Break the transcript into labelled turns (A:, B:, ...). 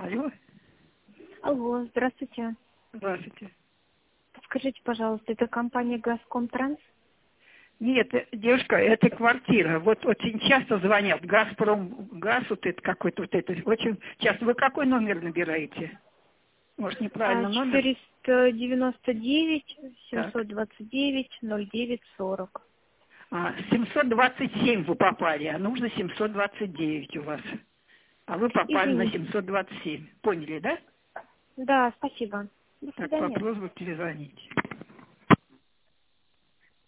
A: Алло.
B: Алло, здравствуйте.
A: Здравствуйте.
B: Скажите, пожалуйста, это компания «Газкомтранс»?
A: Нет, девушка, это квартира. Вот очень часто звонят. Газпром, газ, вот это какой-то, вот это. Очень часто. Вы какой номер набираете? Может, неправильно номер?
B: 499
A: Так.
B: 729 09 40.
A: 727 вы попали, а нужно 729 у вас. А вы попали на
B: Извините.
A: 727. Поняли, да?
B: Да, спасибо. До
A: Так, по
B: свидания.
A: просьбе перезвоните.